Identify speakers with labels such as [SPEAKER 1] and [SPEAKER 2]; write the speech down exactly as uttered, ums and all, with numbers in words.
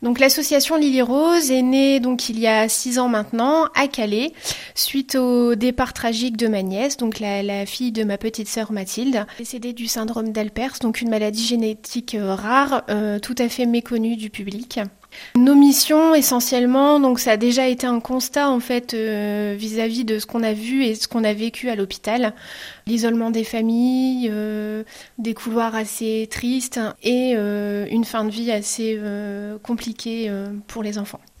[SPEAKER 1] Donc l'association Lily Rose est née donc il y a six ans maintenant à Calais suite au départ tragique de ma nièce, donc la, la fille de ma petite sœur Mathilde, décédée du syndrome d'Alpers, donc une maladie génétique euh, rare, euh, tout à fait méconnue du public. Nos missions essentiellement, donc ça a déjà été un constat en fait euh, vis-à-vis de ce qu'on a vu et ce qu'on a vécu à l'hôpital, l'isolement des familles, euh, des couloirs assez tristes et euh, une fin de vie assez euh, compliquée euh, pour les enfants.